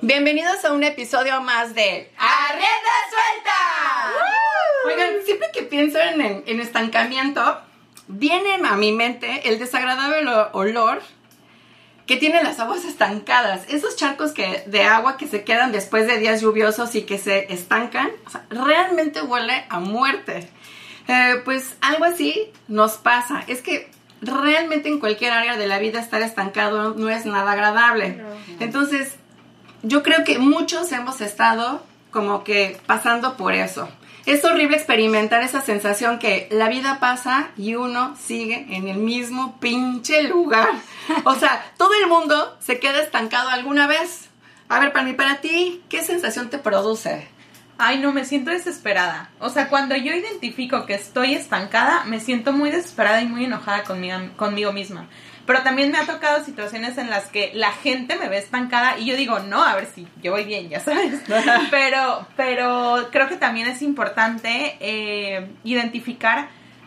Bienvenidos a un episodio más de ¡Arrienda Suelta! Oigan, siempre que pienso en estancamiento, viene a mi mente el desagradable olor que tienen las aguas estancadas. Esos charcos de agua que se quedan después de días lluviosos y que se estancan, o sea, realmente huele a muerte. Pues algo así nos pasa. Es que realmente en cualquier área de la vida estar estancado no es nada agradable. No. Entonces, yo creo que muchos hemos estado como que pasando por eso. Es horrible experimentar esa sensación que la vida pasa y uno sigue en el mismo pinche lugar. O sea, todo el mundo se queda estancado alguna vez. A ver, para ti, ¿qué sensación te produce? Ay, no, me siento desesperada. O sea, cuando yo identifico que estoy estancada, me siento muy desesperada y muy enojada conmigo misma. Pero también me ha tocado situaciones en las que la gente me ve estancada y yo digo, no, a ver si yo voy bien, ya sabes. Pero creo que también es importante identificar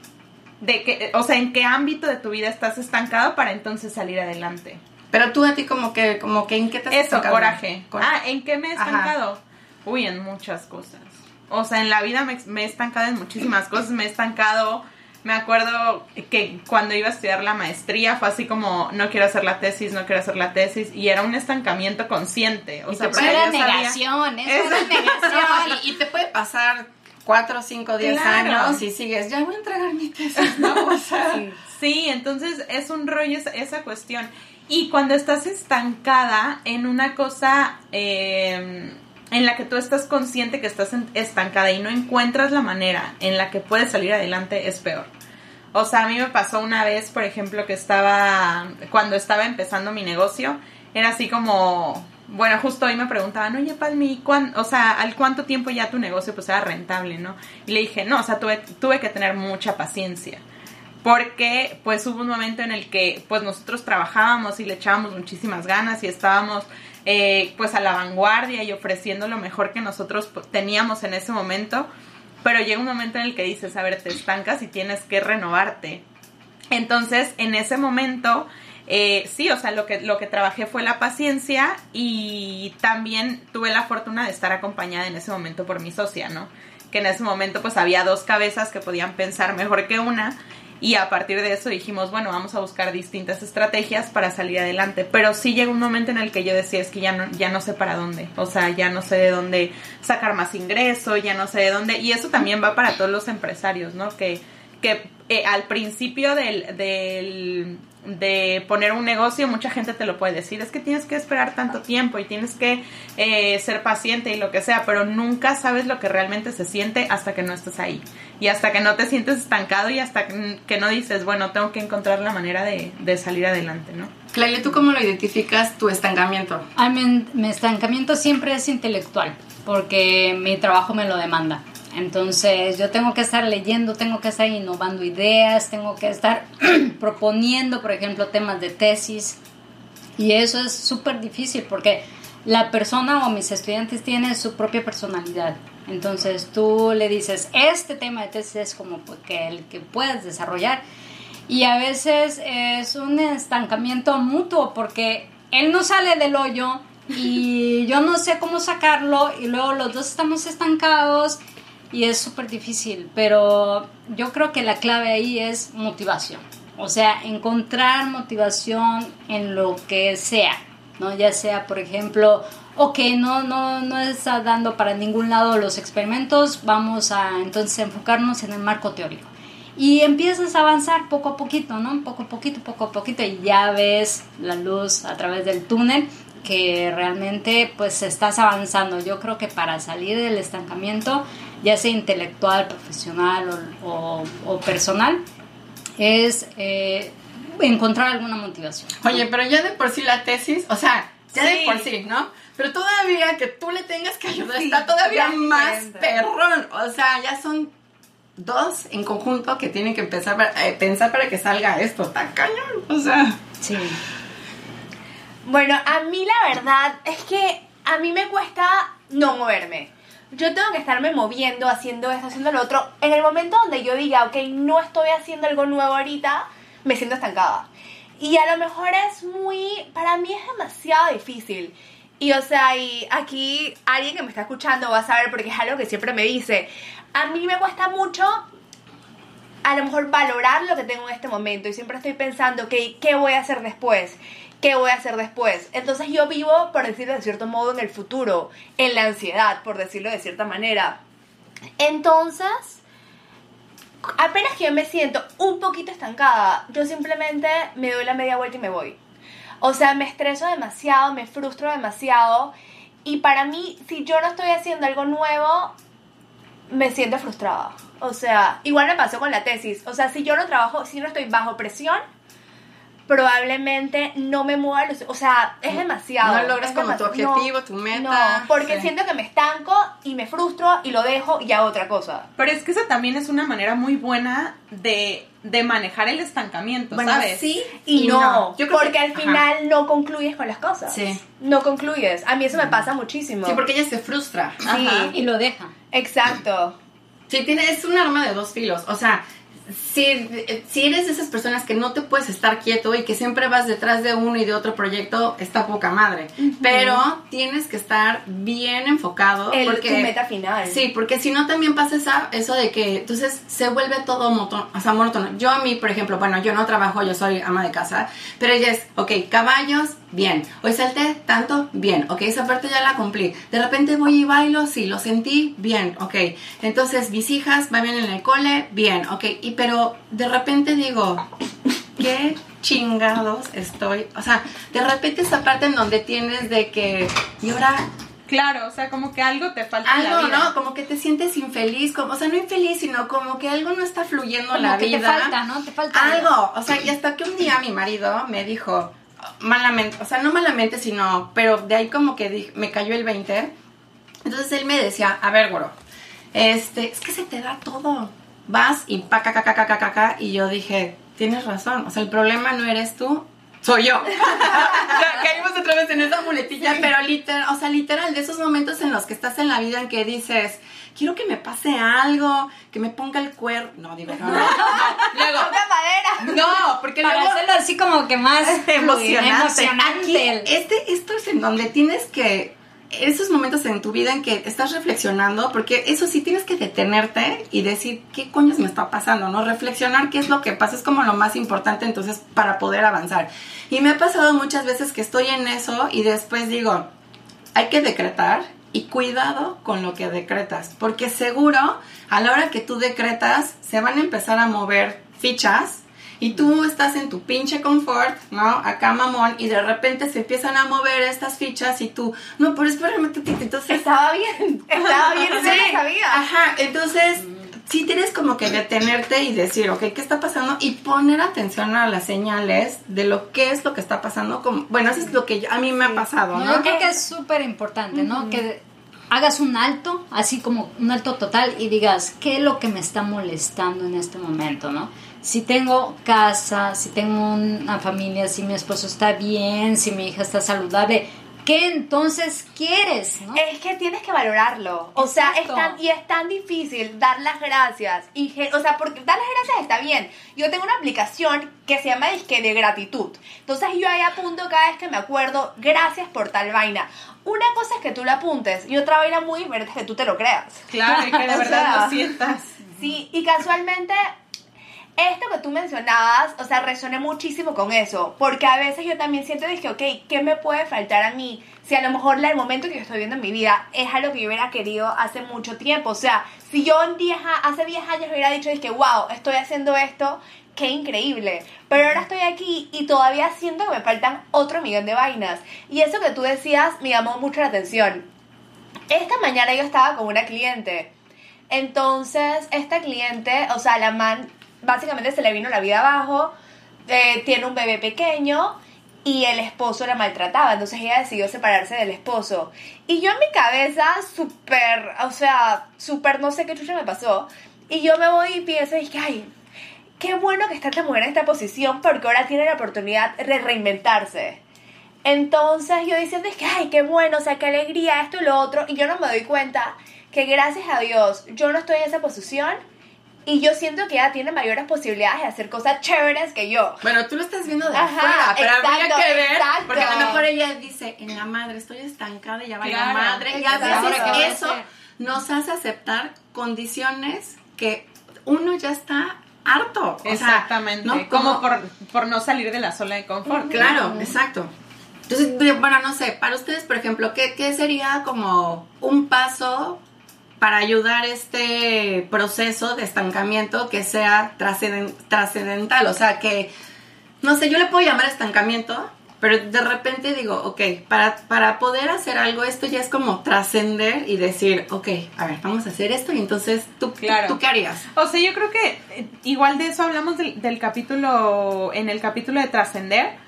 o sea, en qué ámbito de tu vida estás estancado para entonces salir adelante. Pero tú a ti como que ¿en qué te has estancado? Coraje. ¿En qué me he estancado? Ajá. Uy, en muchas cosas. O sea, en la vida me he estancado en muchísimas cosas. Me he estancado. Me acuerdo que cuando iba a estudiar la maestría fue así como, no quiero hacer la tesis, y era un estancamiento consciente. O sea, era negación, eso era negación. Y te puede pasar 4, 5, 10 años y sigues, ya voy a entregar mi tesis, ¿no? O sea, sí, entonces es un rollo esa cuestión. Y cuando estás estancada en una cosa en la que tú estás consciente que estás estancada y no encuentras la manera en la que puedes salir adelante, es peor. O sea, a mí me pasó una vez, por ejemplo, que cuando estaba empezando mi negocio, era así como, bueno, justo hoy me preguntaban, oye, Palmi, ¿al cuánto tiempo ya tu negocio pues era rentable, no? Y le dije, no, o sea, tuve que tener mucha paciencia. Porque pues hubo un momento en el que pues nosotros trabajábamos y le echábamos muchísimas ganas y estábamos pues a la vanguardia y ofreciendo lo mejor que nosotros teníamos en ese momento, pero llega un momento en el que dices, a ver, te estancas y tienes que renovarte. Entonces, en ese momento, sí, o sea, lo que trabajé fue la paciencia y también tuve la fortuna de estar acompañada en ese momento por mi socia, ¿no? Que en ese momento pues había dos cabezas que podían pensar mejor que una. Y a partir de eso dijimos, bueno, vamos a buscar distintas estrategias para salir adelante. Pero sí llegó un momento en el que yo decía, es que ya no sé para dónde. O sea, ya no sé de dónde sacar más ingreso, ya no sé de dónde. Y eso también va para todos los empresarios, ¿no? Que al principio de poner un negocio, mucha gente te lo puede decir, es que tienes que esperar tanto tiempo y tienes que ser paciente y lo que sea, pero nunca sabes lo que realmente se siente hasta que no estás ahí y hasta que no te sientes estancado y hasta que no dices, bueno, tengo que encontrar la manera de salir adelante, ¿no? Claudia, ¿tú cómo lo identificas tu estancamiento? Mi estancamiento siempre es intelectual, porque mi trabajo me lo demanda. Entonces yo tengo que estar leyendo, tengo que estar innovando ideas, tengo que estar proponiendo, por ejemplo, temas de tesis. Y eso es súper difícil porque la persona o mis estudiantes tienen su propia personalidad. Entonces tú le dices, este tema de tesis es como que el que puedes desarrollar. Y a veces es un estancamiento mutuo porque él no sale del hoyo y yo no sé cómo sacarlo y luego los dos estamos estancados. Y es súper difícil, pero yo creo que la clave ahí es motivación. O sea, encontrar motivación en lo que sea, ¿no? Ya sea, por ejemplo, no está dando para ningún lado los experimentos, vamos a entonces enfocarnos en el marco teórico. Y empiezas a avanzar poco a poquito, ¿no? Poco a poquito, y ya ves la luz a través del túnel, que realmente pues estás avanzando. Yo creo que para salir del estancamiento, ya sea intelectual, profesional o personal, es encontrar alguna motivación. Oye, pero ya de por sí la tesis, o sea, ya sí, de por sí, ¿no? Pero todavía que tú le tengas que ayudar, sí, está todavía más perrón. O sea, ya son dos en conjunto que tienen que empezar a pensar para que salga esto. Está cañón, o sea. Sí. Bueno, a mí la verdad es que a mí me cuesta no moverme. Yo tengo que estarme moviendo, haciendo esto, haciendo lo otro. En el momento donde yo diga, ok, no estoy haciendo algo nuevo ahorita, me siento estancada. Y a lo mejor para mí es demasiado difícil. Y o sea, y aquí alguien que me está escuchando va a saber porque es algo que siempre me dice. A mí me cuesta mucho a lo mejor valorar lo que tengo en este momento y siempre estoy pensando que ¿qué voy a hacer después? ¿Qué voy a hacer después? Entonces yo vivo, por decirlo de cierto modo, en el futuro, en la ansiedad, por decirlo de cierta manera. Entonces, apenas que yo me siento un poquito estancada, yo simplemente me doy la media vuelta y me voy. O sea, me estreso demasiado, me frustro demasiado y para mí, si yo no estoy haciendo algo nuevo, me siento frustrada. O sea, igual me pasó con la tesis. O sea, si yo no trabajo, si no estoy bajo presión, probablemente no me mueva o sea, es demasiado. No logras como tu objetivo, tu meta. No, porque siento que me estanco y me frustro y lo dejo y hago otra cosa. Pero es que esa también es una manera muy buena de manejar el estancamiento, Bueno, ¿sabes? sí Y no, yo creo porque que, al final no concluyes con las cosas. Sí. No concluyes. A mí eso me pasa muchísimo. Sí, porque ella se frustra. Sí, Ajá. Y lo deja. exacto. Sí, es un arma de dos filos. O sea, si eres de esas personas que no te puedes estar quieto y que siempre vas detrás de uno y de otro proyecto, está poca madre. Pero tienes que estar bien enfocado. Tu meta final. Sí, porque si no también pasa eso de que entonces se vuelve todo monótono. Yo a mí, por ejemplo, bueno, yo no trabajo, yo soy ama de casa, pero ella es, ok, caballos, bien. Hoy salté tanto, bien. Ok, esa parte ya la cumplí. De repente voy y bailo, sí, lo sentí, bien. Ok, entonces mis hijas van bien en el cole, bien. Ok, pero de repente digo, ¿qué chingados estoy? O sea, de repente esa parte en donde tienes de que, y ahora... Claro, o sea, como que algo te falta en la Algo, vida. ¿no? Como que te sientes infeliz, o sea, no infeliz, sino como que algo no está fluyendo en Como la que vida. te falta, ¿no? Te falta algo. O sea, y hasta que un día mi marido me dijo, malamente, o sea, no malamente, sino, pero de ahí como que me cayó el 20. Entonces él me decía, a ver, güero, es que se te da todo. Vas y y yo dije, tienes razón, o sea, el problema no eres tú, soy yo. O sea, caímos otra vez en esa muletilla, sí. Pero literal, de esos momentos en los que estás en la vida en que dices, quiero que me pase algo, que me ponga el cuerno. No, digo, no. Luego, madera. No, porque para luego... hacerlo así como que más emocionante. Aquí, esto es en donde tienes que... Esos momentos en tu vida en que estás reflexionando, porque eso sí tienes que detenerte y decir, ¿qué coños me está pasando? ¿No? Reflexionar qué es lo que pasa es como lo más importante entonces para poder avanzar. Y me ha pasado muchas veces que estoy en eso y después digo, hay que decretar y cuidado con lo que decretas, porque seguro a la hora que tú decretas se van a empezar a mover fichas. Y tú estás en tu pinche confort, ¿no? Acá mamón, y de repente se empiezan a mover estas fichas y tú, no, pero espérame, entonces... Estaba bien, sí, no sabía. Ajá, entonces sí tienes como que detenerte y decir, ok, ¿qué está pasando? Y poner atención a las señales de lo que es lo que está pasando. Bueno, eso es lo que a mí me ha pasado, ¿no? Yo creo que es súper importante, ¿no? Que hagas un alto, así como un alto total y digas, ¿qué es lo que me está molestando en este momento, no? Si tengo casa, si tengo una familia, si mi esposo está bien, si mi hija está saludable, ¿qué entonces quieres, no? Es que tienes que valorarlo. O sea, es tan difícil dar las gracias. O sea, porque dar las gracias está bien. Yo tengo una aplicación que se llama Disque de Gratitud. Entonces yo ahí apunto cada vez que me acuerdo, gracias por tal vaina. Una cosa es que tú la apuntes y otra vaina muy diferente es que tú te lo creas. Claro, y que de verdad lo sientas. Sí, y casualmente... Esto que tú mencionabas, o sea, resoné muchísimo con eso, porque a veces yo también siento, dije, ok, ¿qué me puede faltar a mí? Si a lo mejor el momento que yo estoy viendo en mi vida es algo que yo hubiera querido hace mucho tiempo, o sea, si yo hace 10 años hubiera dicho, dije, wow, estoy haciendo esto, qué increíble, pero ahora estoy aquí y todavía siento que me faltan otro millón de vainas, y eso que tú decías me llamó mucho la atención. Esta mañana yo estaba con una cliente, entonces esta cliente, o sea, la man... Básicamente se le vino la vida abajo, tiene un bebé pequeño y el esposo la maltrataba, entonces ella decidió separarse del esposo. Y yo en mi cabeza, súper no sé qué chucha me pasó, y yo me voy y pienso, y dije, ay, qué bueno que está esta mujer en esta posición porque ahora tiene la oportunidad de reinventarse. Entonces yo diciendo, es que, ay, qué bueno, o sea, qué alegría, esto y lo otro, y yo no me doy cuenta que gracias a Dios yo no estoy en esa posición Y yo siento que ella tiene mayores posibilidades de hacer cosas chéveres que yo. Bueno, tú lo estás viendo de Ajá, afuera, pero habría exacto, que ver, exacto. porque a lo mejor ella dice, en la madre, estoy estancada y ya va la Claro, madre, y a exacto. veces ¿Qué voy a eso hacer? nos hace aceptar condiciones que uno ya está harto. O sea, Exactamente. ¿no? Como por no salir de la zona de confort. Claro, exacto. Entonces, bueno, no sé, para ustedes, por ejemplo, ¿qué sería como un paso para ayudar este proceso de estancamiento que sea trascendental? O sea, que, no sé, yo le puedo llamar estancamiento, pero de repente digo, ok, para poder hacer algo, esto ya es como trascender y decir, ok, a ver, vamos a hacer esto y entonces, ¿tú qué harías? O sea, yo creo que igual de eso hablamos del capítulo, en el capítulo de trascender,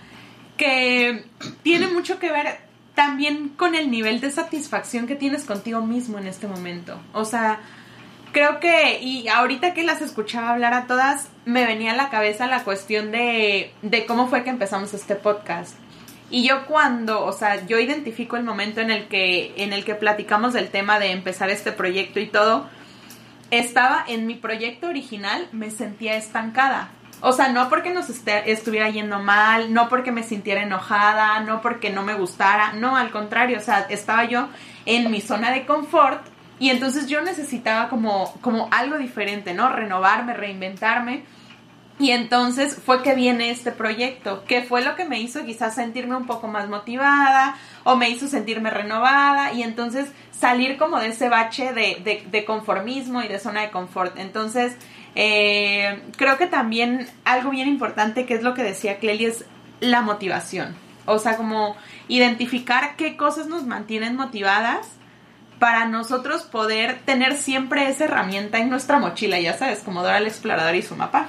que tiene mucho que ver también con el nivel de satisfacción que tienes contigo mismo en este momento. O sea, creo que, y ahorita que las escuchaba hablar a todas, me venía a la cabeza la cuestión de cómo fue que empezamos este podcast. Y yo yo identifico el momento en el que platicamos del tema de empezar este proyecto y todo, estaba en mi proyecto original, me sentía estancada. O sea, no porque nos estuviera yendo mal, no porque me sintiera enojada, no porque no me gustara, no, al contrario, o sea, estaba yo en mi zona de confort y entonces yo necesitaba como algo diferente, ¿no? Renovarme, reinventarme. Y entonces fue que viene este proyecto, que fue lo que me hizo quizás sentirme un poco más motivada o me hizo sentirme renovada y entonces salir como de ese bache de conformismo y de zona de confort. Entonces, creo que también algo bien importante, que es lo que decía Cleli, es la motivación. O sea, como identificar qué cosas nos mantienen motivadas para nosotros poder tener siempre esa herramienta en nuestra mochila, ya sabes, como Dora la Exploradora y su mapa.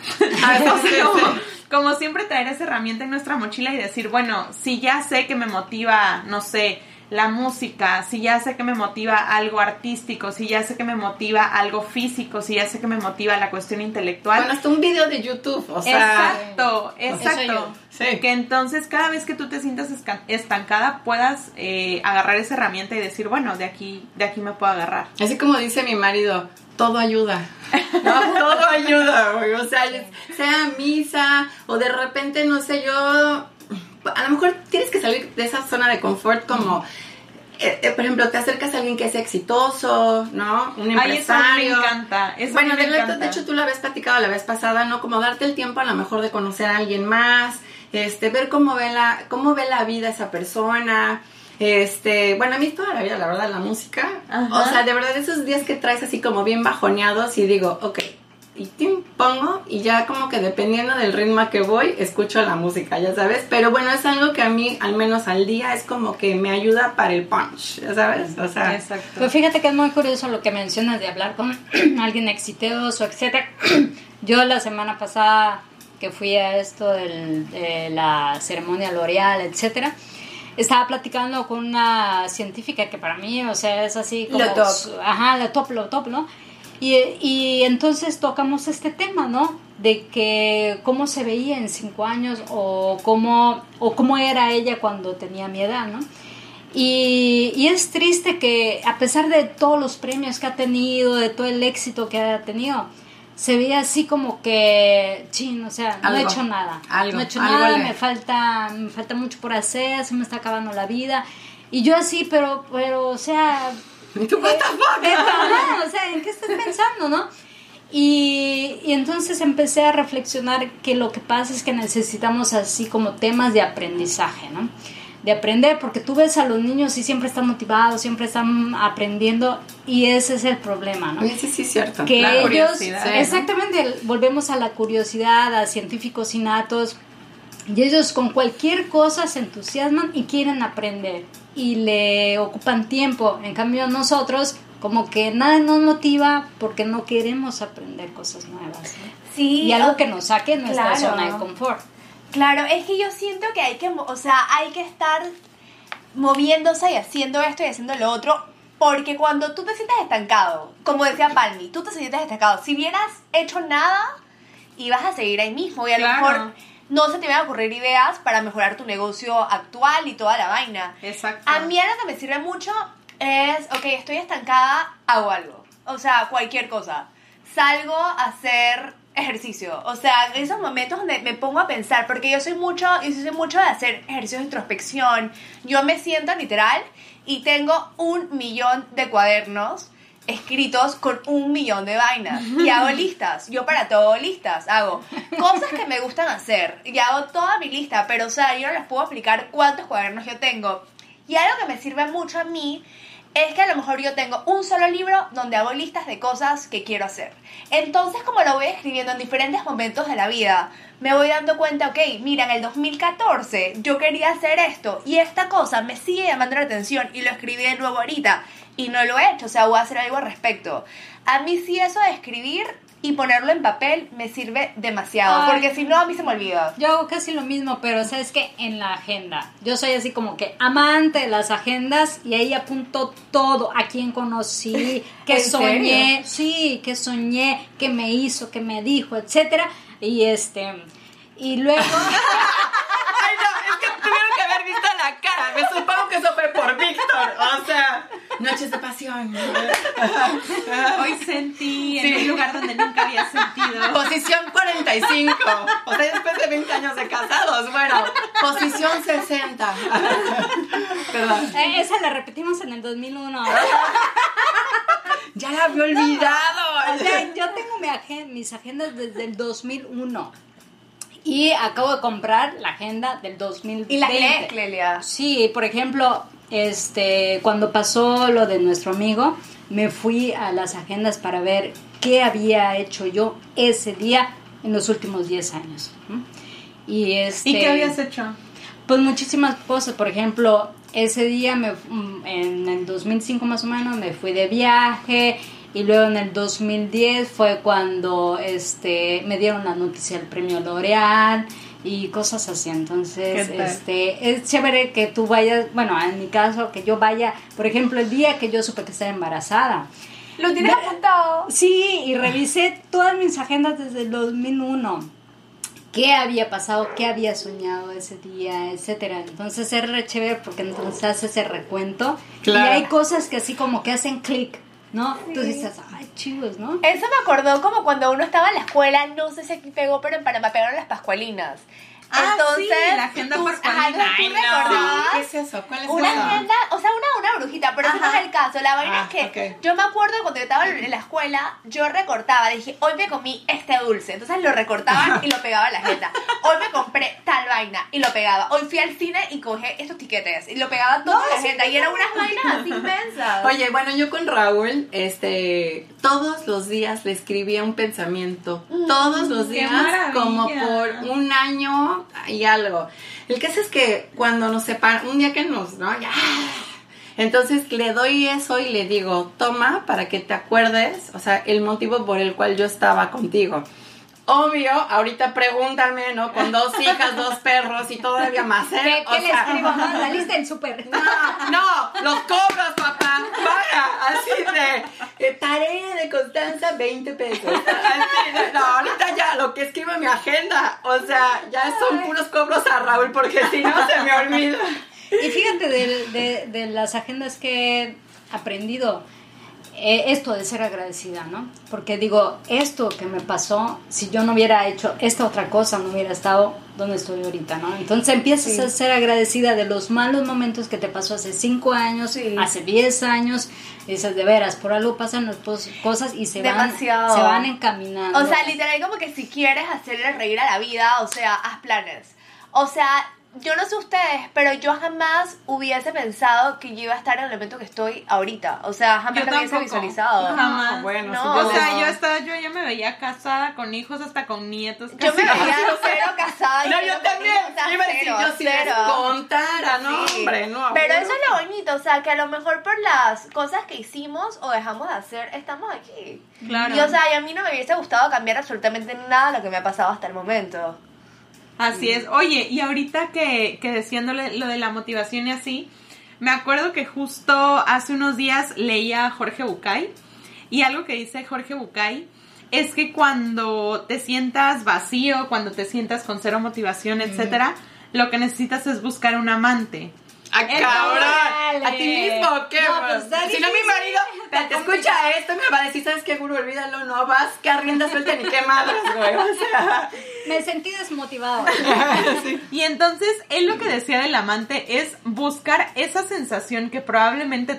Como siempre traer esa herramienta en nuestra mochila y decir, bueno, si ya sé que me motiva, no sé, la música, si ya sé que me motiva algo artístico, si ya sé que me motiva algo físico, si ya sé que me motiva la cuestión intelectual. Bueno, hasta un video de YouTube, o sea... Exacto. Sí. Que entonces cada vez que tú te sientas estancada puedas agarrar esa herramienta y decir, bueno, de aquí me puedo agarrar. Así como dice mi marido, todo ayuda. No, todo ayuda, güey. O sea, sea misa o de repente, no sé, yo... A lo mejor tienes que salir de esa zona de confort como... por ejemplo, te acercas a alguien que es exitoso, ¿no? Un empresario. Ay, eso a mí me encanta. Bueno, de hecho tú lo habías platicado la vez pasada, ¿no? Como darte el tiempo a lo mejor de conocer a alguien más, ver cómo ve la vida esa persona. Bueno, a mí toda la vida, la verdad, la música. Ajá. O sea, de verdad, esos días que traes así como bien bajoneados y digo, ok, y te pongo y ya como que dependiendo del ritmo que voy, escucho la música, ya sabes. Pero bueno, es algo que a mí, al menos al día, es como que me ayuda para el punch, ya sabes. O sea, exacto. Pues fíjate que es muy curioso lo que mencionas de hablar con alguien exitoso, etcétera. Yo la semana pasada que fui a esto de la ceremonia L'Oreal, etcétera, estaba platicando con una científica que para mí, o sea, es así como... Lo top, ¿no? Y entonces tocamos este tema, ¿no? De que cómo se veía en 5 años o cómo era ella cuando tenía mi edad, ¿no? Y es triste que a pesar de todos los premios que ha tenido, de todo el éxito que ha tenido, se veía así como que, o sea, no he hecho nada. No he hecho nada, me falta mucho por hacer, se me está acabando la vida. Y yo así, pero o sea... ¿Y tú what the fuck? O sea, ¿en qué estás pensando, no? Y entonces empecé a reflexionar que lo que pasa es que necesitamos así como temas de aprendizaje, ¿no? De aprender, porque tú ves a los niños y siempre están motivados, siempre están aprendiendo y ese es el problema, ¿no? Sí, es cierto. Que la ellos, curiosidad, exactamente, volvemos a la curiosidad, a científicos innatos y ellos con cualquier cosa se entusiasman y quieren aprender y le ocupan tiempo. En cambio nosotros como que nada nos motiva porque no queremos aprender cosas nuevas, ¿no? Sí, y algo que nos saque de nuestra claro. zona de confort. Claro, es que yo siento que hay que estar moviéndose y haciendo esto y haciendo lo otro, porque cuando tú te sientes estancado, como decía Palmi, tú te sientes estancado, si hubieras hecho nada, ibas a seguir ahí mismo y a lo mejor no se te iban a ocurrir ideas para mejorar tu negocio actual y toda la vaina. Exacto. A mí algo que me sirve mucho es, ok, estoy estancada, hago algo. O sea, cualquier cosa. salgo a hacer ejercicio. O sea, en esos momentos donde me pongo a pensar, porque yo soy mucho de hacer ejercicios de introspección. Yo me siento literal y tengo 1.000.000 de cuadernos escritos con 1.000.000 de vainas. Y hago listas. Yo para todo listas. Hago cosas que me gustan hacer. Y hago toda mi lista. Pero, o sea, yo no les puedo explicar cuántos cuadernos yo tengo. Y algo que me sirve mucho a mí es que a lo mejor yo tengo un solo libro donde hago listas de cosas que quiero hacer. Entonces, como lo voy escribiendo en diferentes momentos de la vida, me voy dando cuenta, ok, mira, en el 2014 yo quería hacer esto y esta cosa me sigue llamando la atención y lo escribí de nuevo ahorita y no lo he hecho, o sea, voy a hacer algo al respecto. A mí sí eso de escribir y ponerlo en papel me sirve demasiado, porque si no a mí se me olvida. Yo hago casi lo mismo, pero sabes que en la agenda, yo soy así como que amante de las agendas y ahí apunto todo, a quién conocí, qué soñé, sí, qué soñé, qué me hizo, qué me dijo, etcétera, y luego Ay, no, es que tuvieron que haber visto la cara. Me supongo que eso fue por Víctor. O sea, noches de pasión. Hoy sentí en un lugar donde nunca había sentido. Posición 45. O sea, después de 20 años de casados. Bueno, posición 60. Perdón. Esa la repetimos en el 2001. Ya la había olvidado. O sea, yo tengo mis agendas desde el 2001. Y acabo de comprar la agenda del 2020. ¿Y la lees, Clelia? Sí, por ejemplo, cuando pasó lo de nuestro amigo, me fui a las agendas para ver qué había hecho yo ese día en los últimos 10 años. ¿Y qué habías hecho? Pues muchísimas cosas. Por ejemplo, ese día, en el 2005 más o menos, me fui de viaje. Y luego en el 2010 fue cuando me dieron la noticia del premio L'Oreal y cosas así. Entonces, es chévere que tú vayas, bueno, en mi caso, que yo vaya, por ejemplo, el día que yo supe que estaba embarazada. ¿Lo tienes apuntado? Sí, y revisé todas mis agendas desde el 2001. ¿Qué había pasado? ¿Qué había soñado ese día? Etcétera. Entonces es re chévere porque entonces haces ese recuento. Claro. Y hay cosas que así como que hacen clic, ¿no? Sí. Entonces dices, ay, chivos, ¿no? Eso me acordó como cuando uno estaba en la escuela, no sé si aquí pegó, pero en Panamá pegaron las pascualinas. Entonces, sí, la agenda pascualina. ¿Tú recordabas? ¿Qué es eso? ¿Cuál es una eso? agenda, o sea, una brujita, pero ese no es el caso. La vaina es que yo me acuerdo cuando yo estaba en la escuela, yo recortaba, dije, hoy me comí este dulce. Entonces lo recortaba y lo pegaba en la agenda. Hoy me compré tal vaina y lo pegaba. Hoy fui al cine y cogí estos tiquetes y lo pegaba todo en la agenda. Y eran unas vainas así inmensas. Oye, bueno, yo con Raúl, todos los días le escribía un pensamiento. Todos los días, como por un año y algo. El caso es que cuando nos separan, un día que ¿no? Ya. Entonces le doy eso y le digo, toma para que te acuerdes, o sea, el motivo por el cual yo estaba contigo. Obvio, ahorita pregúntame, ¿no? Con 2 hijas, 2 perros y todavía más, ¿eh? ¿Qué le escribo? ¿No? La lista del súper. No, los cobros, papá. Para, así de tarea de Constanza, 20 pesos. Así no, ahorita ya lo que escribo en mi agenda, o sea, ya son puros cobros a Raúl, porque si no se me olvida. Y fíjate de las agendas que he aprendido, esto de ser agradecida, ¿no? Porque digo, esto que me pasó, si yo no hubiera hecho esta otra cosa, no hubiera estado donde estoy ahorita, ¿no? Entonces empiezas a ser agradecida de los malos momentos que te pasó hace 5 años, hace 10 años, y dices, de veras, por algo pasan las cosas y se van encaminando. O sea, literal, como que si quieres hacerle reír a la vida, o sea, haz planes. O sea, yo no sé ustedes, pero yo jamás hubiese pensado que yo iba a estar en el momento que estoy ahorita. O sea, jamás lo hubiese visualizado. Jamás. Bueno, no, sí, o sea, yo ya me veía casada con hijos, hasta con nietos. Yo me veía cero casada. No, yo también. Iba a decir, yo si les contara, no, hombre, no. Pero eso es lo bonito, o sea, que a lo mejor por las cosas que hicimos o dejamos de hacer, estamos aquí. Claro. Y o sea, y a mí no me hubiese gustado cambiar absolutamente nada de lo que me ha pasado hasta el momento. Así es. Oye, y ahorita que diciéndole lo de la motivación y así, me acuerdo que justo hace unos días leía a Jorge Bucay, y algo que dice Jorge Bucay es que cuando te sientas vacío, cuando te sientas con cero motivación, etcétera, lo que necesitas es buscar un amante. ¡Ah, cabrón! Órale. ¿A ti mismo o qué? No, pues, Dani, si no, mi marido te escucha esto y me va a decir, ¿sabes qué, Guru? Olvídalo, no vas, que a rienda suelta ni qué madres, güey. O sea... Me sentí desmotivado. Sí. Y entonces, él lo que decía del amante es buscar esa sensación que probablemente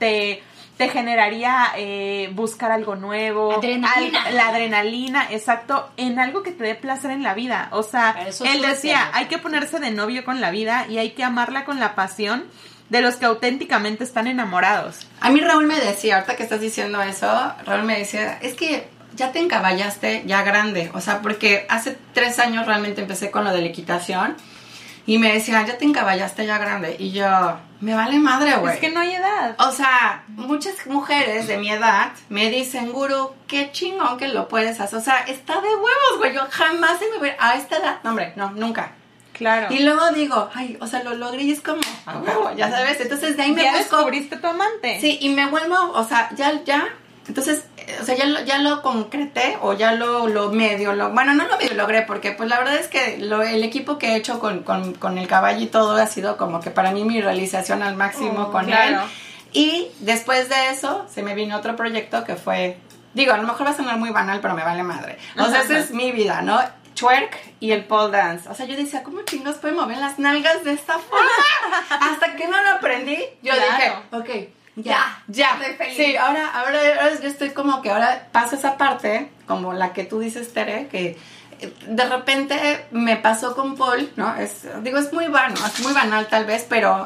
te generaría buscar algo nuevo. Adrenalina. La adrenalina, exacto, en algo que te dé placer en la vida. O sea, Eso él sí es decía, cierto. hay que ponerse de novio con la vida y hay que amarla con la pasión de los que auténticamente están enamorados. A mí Raúl me decía, ahorita que estás diciendo eso, Raúl me decía, es que ya te encaballaste ya grande, o sea, porque hace 3 años realmente empecé con lo de la equitación y me decía, ya te encaballaste ya grande, y yo, me vale madre, güey. Es que no hay edad. O sea, muchas mujeres de mi edad me dicen, Guru, qué chingón que lo puedes hacer, o sea, está de huevos, güey, yo jamás en mi vida, a esta edad, no, hombre, no, nunca. Claro. Y luego digo, ay, o sea, lo logré y es como, a huevo, ya sabes, entonces de ahí me ya busco. descubriste tu amante. Sí, y me vuelvo, o sea, ya, entonces, o sea, ya lo concreté o ya lo medio, bueno, no lo medio logré porque pues la verdad es que el equipo que he hecho con el caballo y todo ha sido como que para mí mi realización al máximo con claro. él. Y después de eso se me vino otro proyecto que fue, digo, a lo mejor va a sonar muy banal, pero me vale madre. O sea, esa es mi vida, ¿no? Twerk y el pole dance. O sea, yo decía, ¿cómo chingos puede mover las nalgas de esta forma? Hasta que no lo aprendí, yo dije, ok, ya. Estoy feliz. Sí, ahora yo estoy como que ahora paso esa parte, como la que tú dices, Tere, que de repente me pasó con Paul, ¿no? Es muy banal tal vez, pero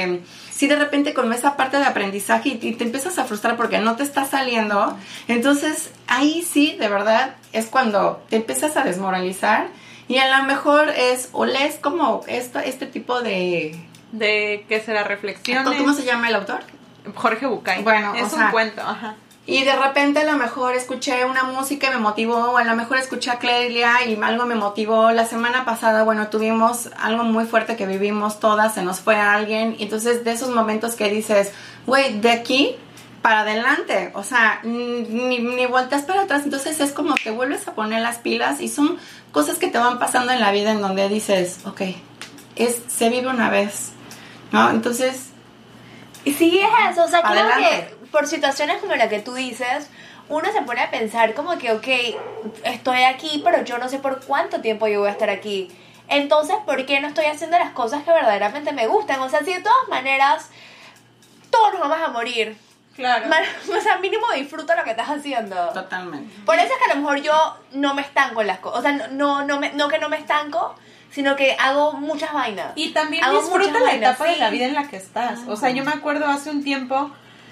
sí de repente con esa parte de aprendizaje y te empiezas a frustrar porque no te está saliendo, entonces ahí sí, de verdad, es cuando te empiezas a desmoralizar y a lo mejor o lees como este tipo de... ¿De qué será? Reflexiones. ¿Cómo se llama el autor? Jorge Bucay. Bueno, es o un sea, cuento, ajá. Y de repente a lo mejor escuché una música y me motivó, o a lo mejor escuché a Clelia y algo me motivó. La semana pasada, bueno, tuvimos algo muy fuerte que vivimos todas, se nos fue alguien. Y entonces de esos momentos que dices, güey, de aquí para adelante, o sea, ni volteas para atrás. Entonces es como que vuelves a poner las pilas y son cosas que te van pasando en la vida en donde dices, ok, se vive una vez, ¿no? Entonces... Y sí, es eso, o sea, creo Adelante. que por situaciones como la que tú dices, uno se pone a pensar como que, ok, estoy aquí, pero yo no sé por cuánto tiempo yo voy a estar aquí. Entonces, ¿por qué no estoy haciendo las cosas que verdaderamente me gustan? O sea, si de todas maneras, todos nos vamos a morir. Claro. O sea, mínimo disfruta lo que estás haciendo. Totalmente. Por eso es que a lo mejor yo no me estanco en las cosas. O sea, no que no me estanco, sino que hago muchas vainas. Y también Hago disfruta muchas la vainas, etapa de sí. la vida en la que estás. O sea, yo me acuerdo hace un tiempo,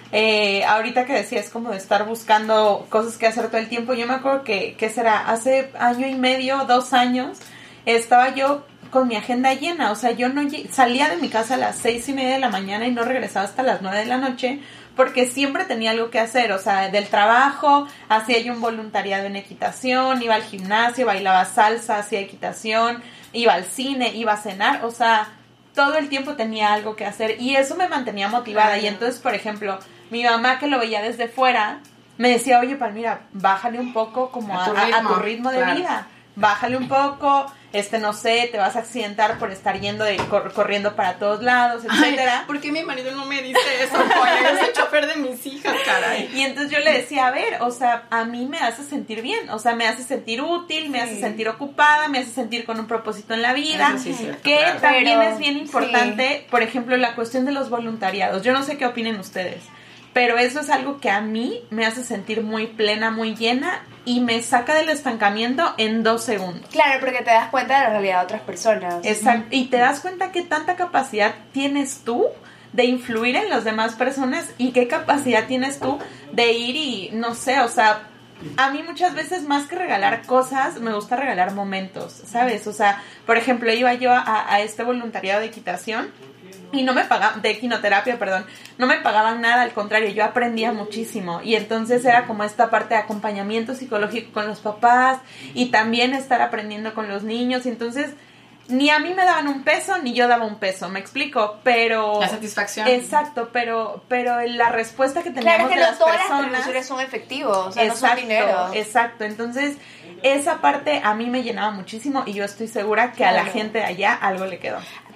ahorita que decías como de estar buscando cosas que hacer todo el tiempo, yo me acuerdo que será, hace 1.5 años, 2 años, estaba yo con mi agenda llena. O sea, yo no salía de mi casa a las 6:30 de la mañana y no regresaba hasta las 9 de la noche, porque siempre tenía algo que hacer. O sea, del trabajo, hacía yo un voluntariado en equitación, iba al gimnasio, bailaba salsa, hacía equitación, iba al cine, iba a cenar, o sea, todo el tiempo tenía algo que hacer y eso me mantenía motivada. Y entonces, por ejemplo, mi mamá, que lo veía desde fuera, me decía, oye, Palmira, bájale un poco como a tu ritmo de claro. vida, bájale un poco, no sé, te vas a accidentar por estar yendo corriendo para todos lados, etcétera. Ay, ¿por qué mi marido no me dice eso? Oye, yo soy chofer de mis hijas, caray. Y entonces yo le decía, a ver, o sea, a mí me hace sentir bien, o sea, me hace sentir útil, me hace sentir ocupada, me hace sentir con un propósito en la vida, Eso sí es cierto, que claro. también Pero, es bien importante, por ejemplo, la cuestión de los voluntariados. Yo no sé qué opinen ustedes, pero eso es algo que a mí me hace sentir muy plena, muy llena y me saca del estancamiento en 2 segundos. Claro, porque te das cuenta de la realidad de otras personas. Exacto. Y te das cuenta que tanta capacidad tienes tú de influir en las demás personas y qué capacidad tienes tú de ir y, no sé, o sea, a mí muchas veces más que regalar cosas, me gusta regalar momentos, ¿sabes? O sea, por ejemplo, iba yo a este voluntariado de equitación y no me pagaban, de equinoterapia, perdón, no me pagaban nada, al contrario, yo aprendía muchísimo y entonces era como esta parte de acompañamiento psicológico con los papás y también estar aprendiendo con los niños y entonces ni a mí me daban un peso ni yo daba un peso, me explico, pero... La satisfacción. Exacto, pero la respuesta que Claro, teníamos es que de no las todas las personas... contribuciones son efectivos, o sea, no son dinero. Exacto, entonces esa parte a mí me llenaba muchísimo y yo estoy segura que a la Claro. gente de allá algo le quedó.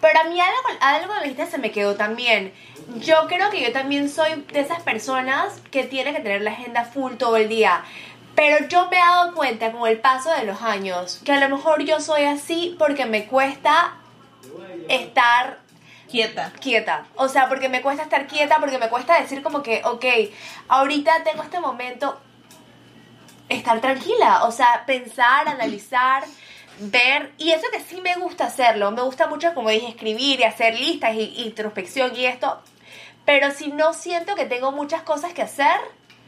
Pero a mí algo que dijiste se me quedó también. Yo creo que yo también soy de esas personas que tienen que tener la agenda full todo el día. Pero yo me he dado cuenta con el paso de los años que a lo mejor yo soy así porque me cuesta estar quieta. O sea, porque me cuesta estar quieta, porque me cuesta decir como que, ok, ahorita tengo este momento, estar tranquila. O sea, pensar, analizar, ver. Y eso que sí me gusta hacerlo. Me gusta mucho, como dije, escribir y hacer listas y introspección y esto. Pero si no siento que tengo muchas cosas que hacer,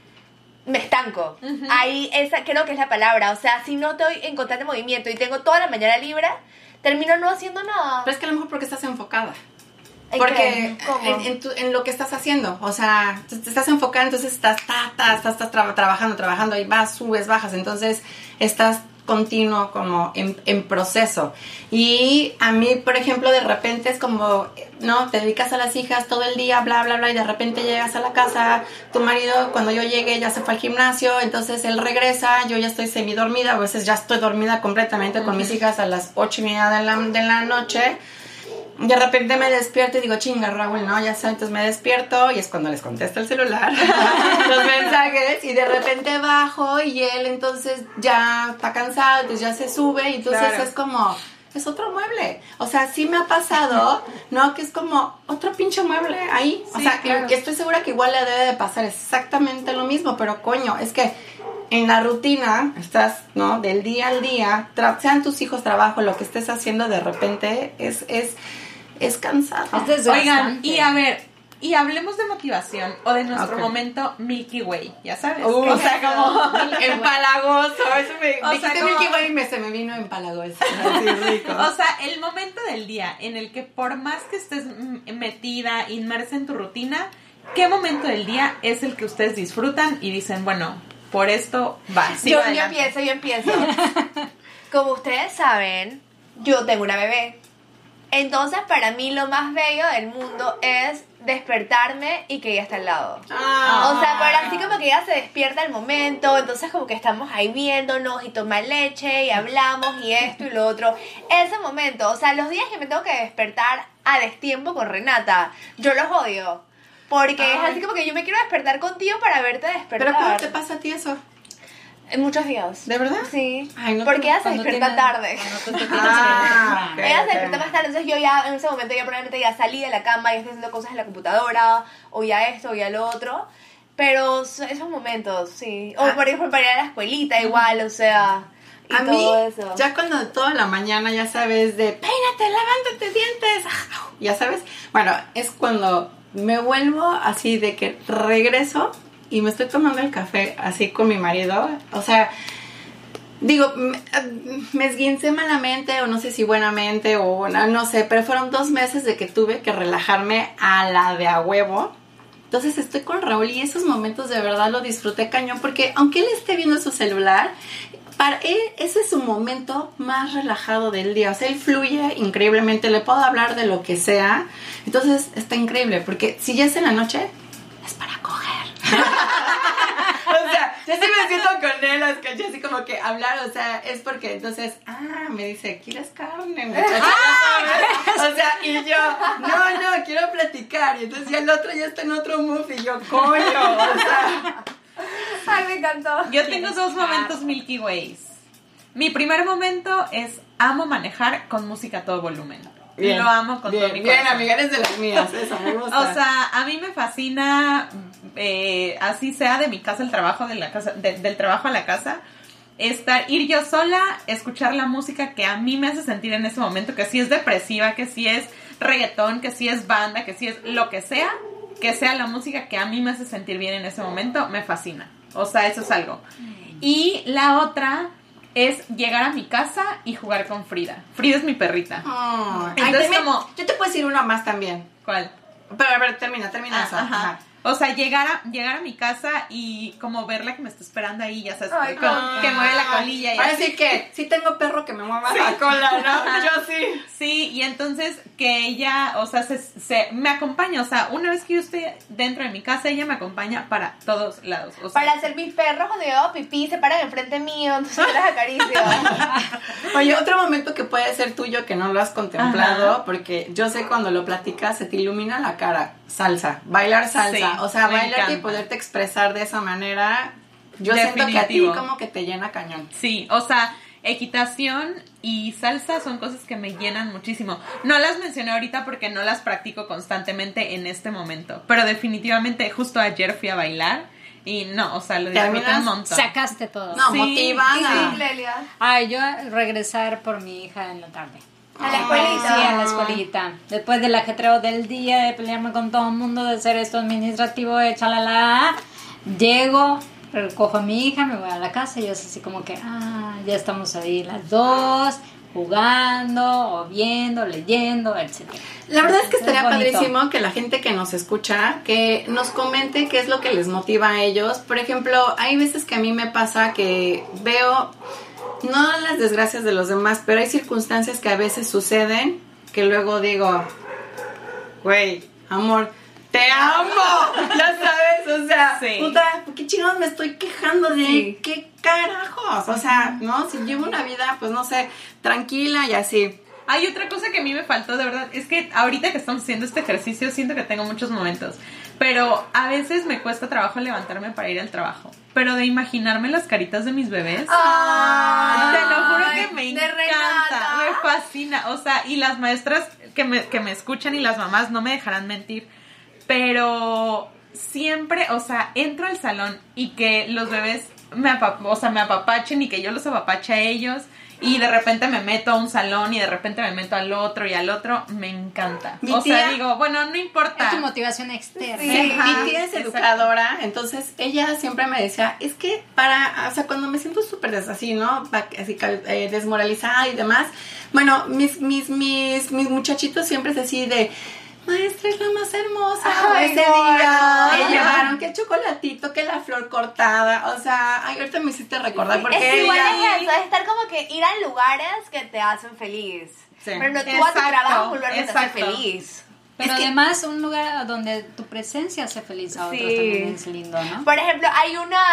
me estanco. Ahí esa creo que es la palabra. O sea, si no estoy en constante movimiento y tengo toda la mañana libre, termino no haciendo nada. Pero es que a lo mejor porque estás enfocada. ¿En Porque qué? ¿Cómo? en lo que estás haciendo, o sea, te estás enfocada, entonces estás trabajando y vas, subes, bajas, entonces estás continuo como en proceso. Y a mí, por ejemplo, de repente es como, no, te dedicas a las hijas todo el día, bla, bla, bla, y de repente llegas a la casa, tu marido, cuando yo llegué, ya se fue al gimnasio, entonces él regresa, yo ya estoy semidormida, a veces ya estoy dormida completamente con mis hijas a las 8:30 de la noche. De repente me despierto y digo, chinga, Raúl, no, ya sé, entonces me despierto y es cuando les contesto el celular, los mensajes, y de repente bajo y él entonces ya está cansado, entonces ya se sube y entonces Claro. es como, es otro mueble. O sea, sí me ha pasado, ¿no? Que es como otro pinche mueble ahí. O Sí, sea, claro. y estoy segura que igual le debe de pasar exactamente lo mismo, pero coño, es que en la rutina estás, ¿no? Del día al día, sean tus hijos, trabajo, lo que estés haciendo, de repente es cansado. Es desgastante. Oigan, y a ver, y hablemos de motivación o de nuestro Ok. momento Milky Way, ya sabes. O sea, como empalagoso. Eso me O sea, dijiste como- Milky Way y se me vino empalagoso. Así rico. O sea, el momento del día en el que por más que estés metida, inmersa en tu rutina, ¿qué momento del día es el que ustedes disfrutan y dicen, bueno, por esto va? sigo Yo adelante? empiezo. Como ustedes saben, yo tengo una bebé. Entonces, para mí lo más bello del mundo es despertarme y que ella está al lado. Ah. O sea, pero así como que ella se despierta al momento, entonces como que estamos ahí viéndonos y toma leche y hablamos y esto y lo otro. Ese momento, o sea, los días que me tengo que despertar a destiempo con Renata, yo los odio. Porque es así como que yo me quiero despertar contigo para verte despertar. ¿Pero cómo te pasa a ti eso? En muchos días. ¿De verdad? Sí. Ay, no porque te- ella se Cuando despierta tienes- tarde. cuando tú te tienes Ah, que- ok. Ella se despierta más tarde, entonces yo ya en ese momento ya probablemente ya salí de la cama, ya estoy haciendo cosas en la computadora, o ya esto, o ya lo otro. Pero esos momentos, sí. O por ejemplo para ir a la escuelita igual, o sea, y A mí, todo eso. ya cuando toda la mañana, ya sabes, de peínate, levántate, dientes, ya sabes. Bueno, es cuando me vuelvo así de que regreso y me estoy tomando el café así con mi marido. O sea, digo, me esguincé malamente o no sé si buenamente o no sé, pero fueron 2 meses de que tuve que relajarme a la de a huevo. Entonces estoy con Raúl y esos momentos de verdad lo disfruté cañón porque aunque él esté viendo su celular, para él ese es su momento más relajado del día. O sea, él fluye increíblemente, le puedo hablar de lo que sea. Entonces está increíble porque si ya es en la noche, es para coger. O sea, yo sí me siento con él, así como que hablar, o sea, es porque entonces, me dice, ¿quieres carne, muchacha? Ya sabes. O sea, y yo, no, quiero platicar. Y entonces ya el otro ya está en otro move y yo, coño, o sea. Ay, me encantó. Yo tengo 2 momentos Milky Ways. Mi primer momento es amo manejar con música a todo volumen. Y lo amo con todo mi Bien, corazón. amiga, eres de las mías, eso me gusta. O sea, a mí me fascina, así sea de mi casa al trabajo, de la casa, del trabajo a la casa, ir yo sola, escuchar la música que a mí me hace sentir en ese momento, que si es depresiva, que si es reggaetón, que si es banda, que si es lo que sea la música que a mí me hace sentir bien en ese momento, me fascina. O sea, eso es algo. Y la otra es llegar a mi casa y jugar con Frida. Frida es mi perrita. Ay, Entonces, también, como- yo te puedo decir una más también. ¿Cuál? Pero a ver, termina eso. Ajá. O sea, llegar a mi casa y como verla que me está esperando ahí, ya sabes, Ay, que mueve la colilla. Y Así que, sí tengo perro que me mueva la cola, ¿no? Yo sí. Sí, y entonces que ella, o sea, me acompaña, o sea, una vez que yo estoy dentro de mi casa, ella me acompaña para todos lados. O sea, Para hacer mis perros cuando yo hago pipí se paran enfrente mío, entonces yo las acaricio. Oye, otro momento que puede ser tuyo que no lo has contemplado, porque yo sé cuando lo platicas se te ilumina la cara. Salsa, bailar salsa, Sí, o sea, me bailarte y encanta. poderte expresar de esa manera, yo siento que a ti Definitivo. como que te llena cañón. Sí, o sea, equitación y salsa son cosas que me llenan muchísimo. No las mencioné ahorita porque no las practico constantemente en este momento, pero definitivamente justo ayer fui a bailar y no, o sea, lo disfruté ¿Terminas? un montón. Sacaste todo. No, Sí, ¿Y motivada. tú, Clelia? Ay, yo regresar por mi hija en la tarde. A la escuelita. Sí, a la escuelita. Después del ajetreo del día, de pelearme con todo el mundo, de hacer esto administrativo, de chalala, llego, recojo a mi hija, me voy a la casa y yo así como que, ya estamos ahí las dos, jugando, o viendo, leyendo, etcétera. La verdad es que estaría bonito. padrísimo que la gente que nos escucha, que nos comente qué es lo que les motiva a ellos. Por ejemplo, hay veces que a mí me pasa que veo, no las desgracias de los demás, pero hay circunstancias que a veces suceden que luego digo, güey, amor, te amo, ya sabes, o sea, Sí. puta, ¿por qué chingados me estoy quejando de Sí. qué carajos? O sea, ¿no? Si llevo una vida, pues no sé, tranquila y así. Hay otra cosa que a mí me faltó, de verdad, es que ahorita que estamos haciendo este ejercicio siento que tengo muchos momentos, pero a veces me cuesta trabajo levantarme para ir al trabajo, pero de imaginarme las caritas de mis bebés, Ay, te lo juro que me de encanta, Renata. me fascina, o sea, y las maestras que me escuchan y las mamás no me dejarán mentir, pero siempre, o sea, entro al salón y que los bebés me apapachen y que yo los apapache a ellos. Y de repente me meto a un salón y de repente me meto al otro y al otro, me encanta. Mi O sea, tía- digo, bueno, no importa. Es tu motivación externa. Sí. Ajá, Mi tía es exacto. educadora, entonces ella siempre me decía, es que o sea, cuando me siento súper así, ¿no? Así, desmoralizada y demás, bueno, mis muchachitos siempre es así de, maestra es la más hermosa. Ay, Ese no, día no. me llevaron que el chocolatito, que la flor cortada, o sea, ay, ahorita me hiciste recordar porque Es igual ella... es eso, es estar como que ir a lugares que te hacen feliz. Sí. Pero no tú a tu Exacto, trabajo un lugar que te hace exacto. feliz. Pero Es que- además un lugar donde tu presencia hace feliz a otros Sí. también es lindo, ¿no? Por ejemplo, hay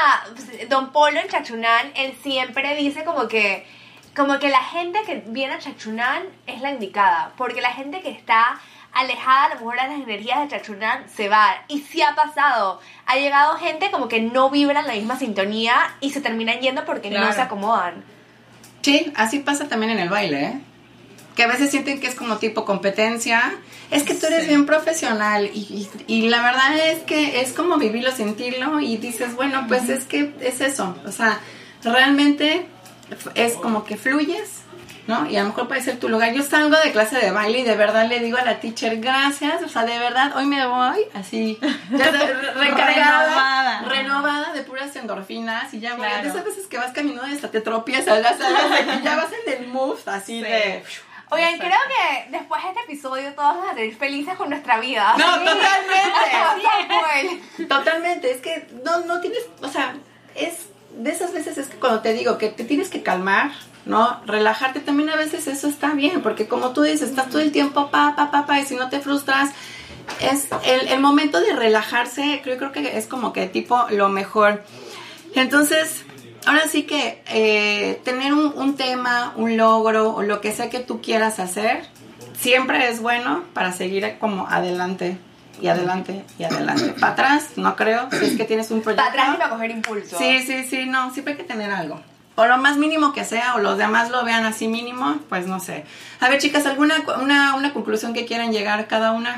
Don Polo en Chachunán, él siempre dice como que la gente que viene a Chachunán es la indicada, porque la gente que está alejada a lo mejor de las energías de Chachunán se va. Y sí ha pasado, ha llegado gente como que no vibra en la misma sintonía y se terminan yendo porque no Claro. se acomodan. Sí, así pasa también en el baile, ¿eh? Que a veces sienten que es como tipo competencia. Es que tú eres Sí. bien profesional y la verdad es que es como vivirlo, sentirlo y dices, bueno, pues es que es eso. O sea, realmente es como que fluyes, ¿no? Y a lo mejor puede ser tu lugar. Yo salgo de clase de baile y de verdad le digo a la teacher, gracias, o sea, de verdad, hoy me voy así, ya recargada, renovada de puras endorfinas y ya voy. Claro. De esas veces que vas caminando y hasta te tropiezas, ya sabes, de que ya vas en el move, así Sí. de... Oigan, Exacto. creo que después de este episodio todos vamos a ser felices con nuestra vida. No, totalmente. Bueno. Totalmente, es que no tienes, o sea, es de esas veces es que cuando te digo que te tienes que calmar, ¿no? Relajarte también a veces eso está bien, porque como tú dices, estás todo el tiempo y si no te frustras, es el momento de relajarse, creo que es como que tipo lo mejor. Entonces, ahora sí que tener un tema, un logro o lo que sea que tú quieras hacer, siempre es bueno para seguir como adelante. Y adelante, y adelante. Para atrás, no creo. Si es que tienes un proyecto. Para atrás y para coger impulso. Sí, no, siempre hay que tener algo. O lo más mínimo que sea, o los demás lo vean así mínimo, pues no sé. A ver, chicas, ¿alguna una conclusión que quieran llegar cada una?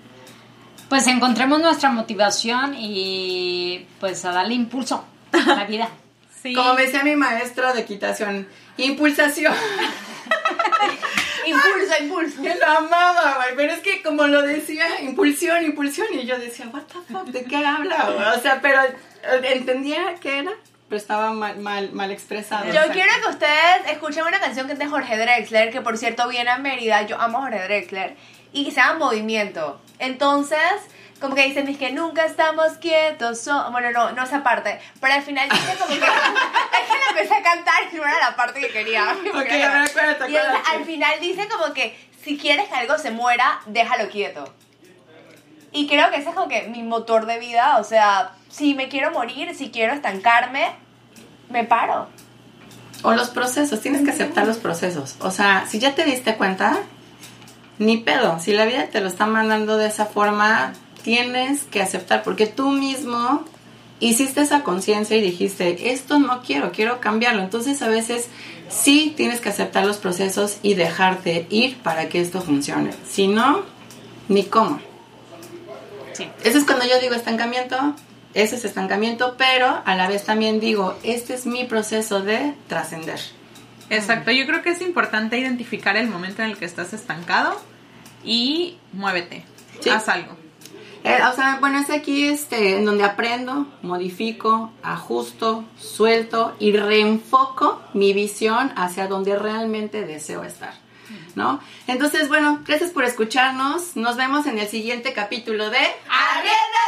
Pues encontremos nuestra motivación y pues a darle impulso a la vida. Sí. Como me decía mi maestro de equitación, impulsación. Impulso. Que lo amaba, güey, pero es que como lo decía, impulsión, y yo decía, what the fuck, ¿de qué habla, güey? O sea, pero entendía qué era, pero estaba mal expresado. Yo quiero que ustedes escuchen una canción que es de Jorge Drexler, que por cierto viene a Mérida, yo amo a Jorge Drexler, y que se llama Movimiento. Entonces, como que dicen, es que nunca estamos quietos, bueno, no esa parte, pero al final dice como que, es que la empecé a cantar y no era la parte que quería. Ok, acuérdate. Y al final dice como que, si quieres que algo se muera, déjalo quieto. Y creo que ese es como que mi motor de vida, o sea, si me quiero morir, si quiero estancarme, me paro. O los procesos, tienes que aceptar los procesos. O sea, si ya te diste cuenta, ni pedo. Si la vida te lo está mandando de esa forma, tienes que aceptar, porque tú mismo hiciste esa conciencia y dijiste, esto no quiero cambiarlo. Entonces a veces sí tienes que aceptar los procesos y dejarte ir para que esto funcione. Si no, ni cómo. Sí. Eso es cuando yo digo estancamiento. Ese es estancamiento, pero a la vez también digo, este es mi proceso de trascender. Exacto, yo creo que es importante identificar el momento en el que estás estancado y muévete, Sí. haz algo. O sea, bueno, es aquí en donde aprendo, modifico, ajusto, suelto y reenfoco mi visión hacia donde realmente deseo estar, ¿no? Entonces, bueno, gracias por escucharnos. Nos vemos en el siguiente capítulo de ¡Arrienda